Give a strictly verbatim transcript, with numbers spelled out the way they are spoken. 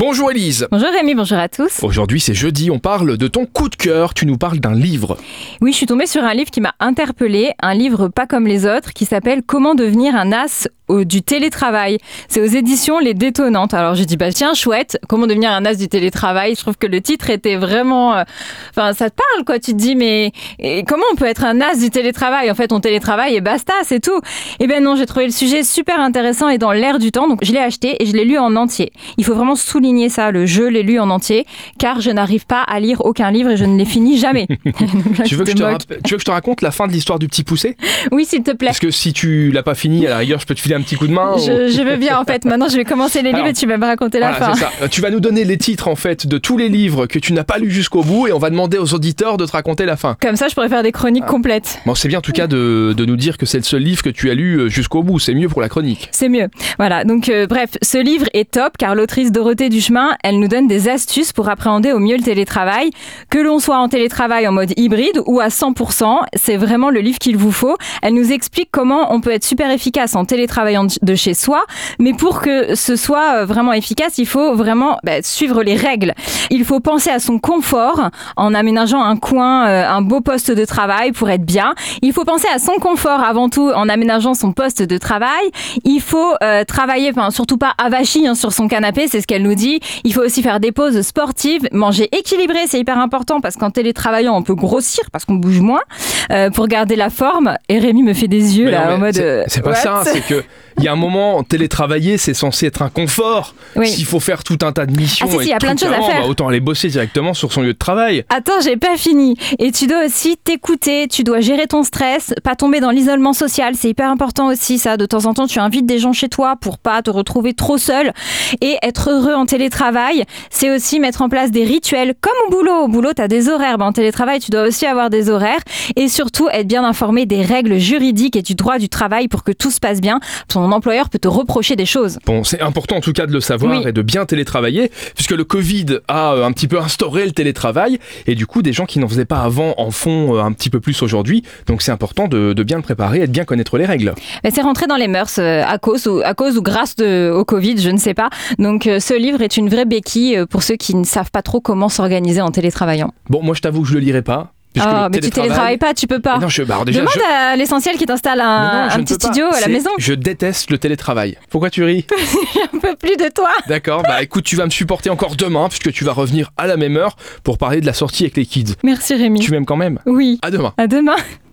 Bonjour Élise. Bonjour Rémi, bonjour à tous. Aujourd'hui c'est jeudi, on parle de ton coup de cœur, tu nous parles d'un livre. Oui, je suis tombée sur un livre qui m'a interpellée, un livre pas comme les autres qui s'appelle « Comment devenir un as du télétravail ». C'est aux éditions Les Détonnantes. Alors j'ai dit bah tiens chouette, comment devenir un as du télétravail. Je trouve que le titre était vraiment, euh, enfin ça te parle quoi. Tu te dis mais et comment on peut être un as du télétravail? En fait on télétravaille et basta, c'est tout. Et ben non, j'ai trouvé le sujet super intéressant et dans l'air du temps, donc je l'ai acheté et je l'ai lu en entier. Il faut vraiment souligner ça, le je l'ai lu en entier, car je n'arrive pas à lire aucun livre et je ne les finis jamais. Là, tu, veux que je te moque. rapp- tu veux que je te raconte la fin de l'histoire du Petit Poucet? Oui, s'il te plaît. Parce que si tu l'as pas fini, à la rigueur, je peux te filer un petit coup de main. Je, ou... je veux bien en fait. Maintenant, je vais commencer les livres Alors, et tu vas me raconter la voilà, fin. c'est ça. Tu vas nous donner les titres en fait de tous les livres que tu n'as pas lus jusqu'au bout et on va demander aux auditeurs de te raconter la fin. Comme ça, je pourrais faire des chroniques Ah. complètes. Bon, c'est bien en tout cas de, de nous dire que c'est le seul livre que tu as lu jusqu'au bout. C'est mieux pour la chronique. C'est mieux. Voilà. Donc, euh, bref, ce livre est top car l'autrice Dorothée Duchemin, elle nous donne des astuces pour appréhender au mieux le télétravail. Que l'on soit en télétravail en mode hybride ou à cent pour cent, c'est vraiment le livre qu'il vous faut. Elle nous explique comment on peut être super efficace en télétravaillant de chez soi. Mais pour que ce soit vraiment efficace, il faut vraiment bah, suivre les règles. Il faut penser à son confort en aménageant un coin, euh, un beau poste de travail pour être bien. Il faut penser à son confort avant tout en aménageant son poste de travail. Il faut euh, travailler, enfin surtout pas avachi hein, sur son canapé, c'est ce qu'elle nous dit. Il faut aussi faire des pauses sportives, manger équilibré, c'est hyper important parce qu'en télétravaillant on peut grossir parce qu'on bouge moins euh, pour garder la forme. Et Rémi me fait des yeux Mais là non, en mode. C'est, euh, c'est pas what ça, c'est que il y a un moment, télétravailler, c'est censé être un confort. Oui. S'il faut faire tout un tas de missions Ah, si, si, et il y a de plein de trucs choses à avant, faire. bah, autant aller bosser directement sur son lieu de travail. Attends, j'ai pas fini. Et tu dois aussi t'écouter, tu dois gérer ton stress, pas tomber dans l'isolement social, c'est hyper important aussi ça. De temps en temps, tu invites des gens chez toi pour pas te retrouver trop seul. Et être heureux en télétravail, c'est aussi mettre en place des rituels comme au boulot. Au boulot, t'as des horaires. Ben, en télétravail, tu dois aussi avoir des horaires. Et surtout, être bien informé des règles juridiques et du droit du travail pour que tout se passe bien. Ton employeur peut te reprocher des choses. Bon, c'est important en tout cas de le savoir Oui. et de bien télétravailler, puisque le Covid a euh, un petit peu instauré le télétravail, et du coup, des gens qui n'en faisaient pas avant en font euh, un petit peu plus aujourd'hui. Donc c'est important de, de bien le préparer et de bien connaître les règles. Ben, c'est rentré dans les mœurs euh, à cause ou, à cause ou grâce de, au Covid, je ne sais pas. Donc euh, ce livre est une vraie béquille euh, pour ceux qui ne savent pas trop comment s'organiser en télétravaillant. Bon, moi je t'avoue que je le lirai pas. puisque Ah, le mais tu télétravail- télétravailles pas, tu peux pas. Mais non, je, bah, alors déjà, Demande je... à l'essentiel qui t'installe Mais un, non, je un ne petit peux pas. studio à la C'est- maison. Je déteste le télétravail. Pourquoi tu ris? Un peu plus de toi. D'accord, bah écoute, tu vas me supporter encore demain, puisque tu vas revenir à la même heure pour parler de la sortie avec les kids. Merci Rémi. Tu m'aimes quand même? Oui. À demain. À demain.